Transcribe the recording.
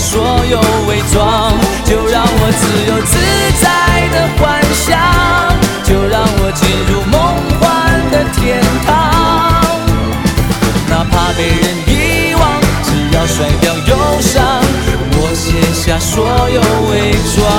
所有伪装，就让我自由自在的幻想，就让我进入梦幻的天堂。哪怕被人遗忘，只要甩掉忧伤，我卸下所有伪装。